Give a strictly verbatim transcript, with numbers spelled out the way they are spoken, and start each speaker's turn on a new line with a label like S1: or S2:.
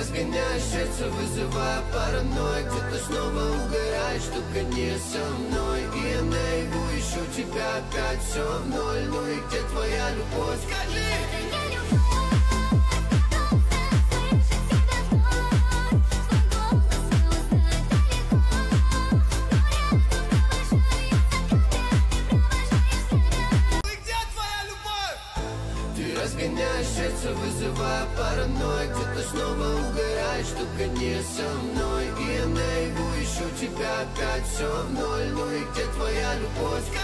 S1: разгоняешь сердце, вызывая паранойю. Где-то снова угораешь, только не со мной. И я наяву ищу тебя опять, все в ноль. Ну и где твоя любовь? Скажи! Разгоняешь сердце, вызывая паранойю. Где-то снова угораешь, только не со мной. И я наяву ищу тебя опять, все в ноль. Ну и где твоя любовь?